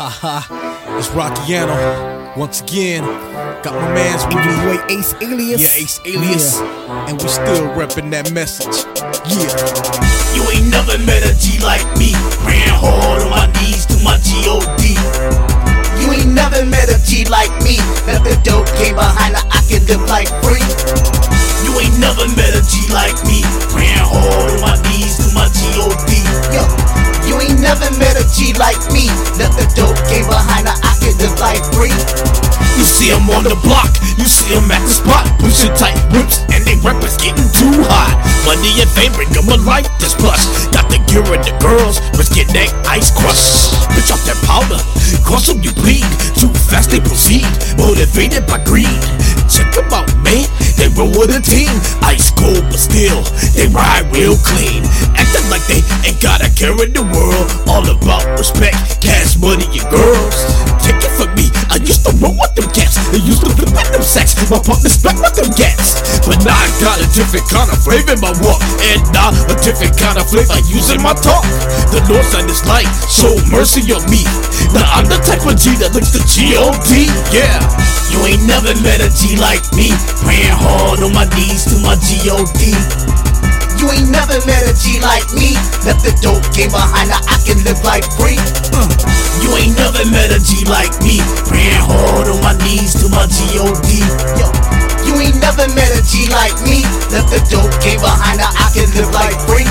It's Rockiano once again. Got my mans with me. Wait, Ace Alias. Yeah, Ace Alias. Yeah. And we still reppin' that message. Yeah. You ain't never met a G like me. Ran hard on my knees to my G.O.D. You ain't never met a G like me. Left the dope, came behind her, I can live like free. You ain't never met a G like me. Ran hard on my knees to my G.O.D. Yo, you ain't never met a G like me. Left the dope, came behind her, I can live like free. You see him on the block, you see him at the spot, pushing tight whips, and they rappers getting too hot. Money and fame bring them a life that's plush. Got the gear and the girls, let's get that ice crush. Bitch off that powder, cross them you bleed. Too fast they proceed, motivated by greed. Check them out, man, they roll with a team. Ice cold but still, they ride real clean. Acting like they ain't got a care in the world. All about respect, cash, money, and girls. Take it from me, I used to roll with them cats. They used to flip at them sacks, my partners back with them cats. But now I got a different kind of flavor in my walk, and now a different kind of flavor using my talk. The North side is like, show mercy on me. Now I'm the type of G that looks the G.O.D. Yeah, you ain't never met a G like me. Praying hard on my knees to my G.O.D. You ain't never met a G like me. Left the dope, came behind her, I can live like free. You ain't never met a G like me. Praying hard on my knees to my G.O.D. Yo, you ain't never met a G like me. Left the dope, came behind her, I can live like free.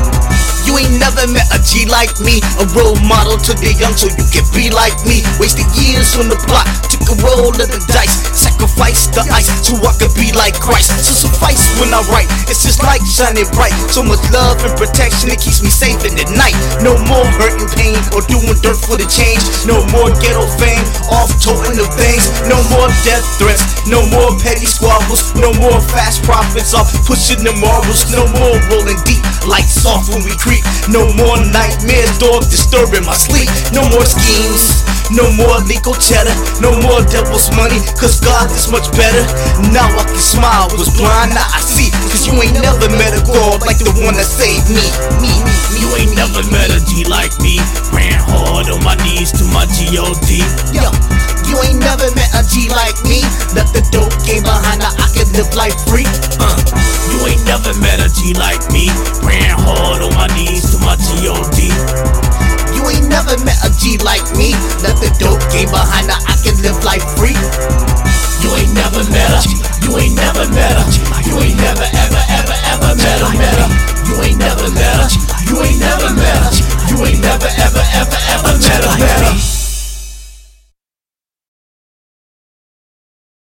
You ain't never met a G like me. A role model to the young so you can be like me. Wasted years on the block, took a roll of the dice. Sacrifice the ice so I could be like Christ. So suffice when I write, it's just like shining bright. So much love and protection, it keeps me safe in the night. No more hurt and pain or doing dirt for the change. No more ghetto fame, off toting the things. No more death threats, no more petty squabbles. No more fast profits off pushing the marbles. No more rolling deep, lights off when we creep. No more nightmares, dog disturbing my sleep. No more schemes, no more legal cheddar. No more devil's money, cause God is much better. Now I can smile, was blind, now I see. Cause you ain't never met a God like the one that saved me. You ain't never met a G like me. Ran hard on my knees to my G.O.D. Yo, you ain't never met a G like me. Left the dope, came behind her, I can live life free. You ain't never met a G like me. Ran hard on my knees to my G.O.D. You ain't never met a G like me. Left the dope, came behind her, I can live life free. You ain't never met her. You ain't never met her. You ain't never ever ever ever met her. You ain't never met her. You ain't never met her. You ain't never ever ever ever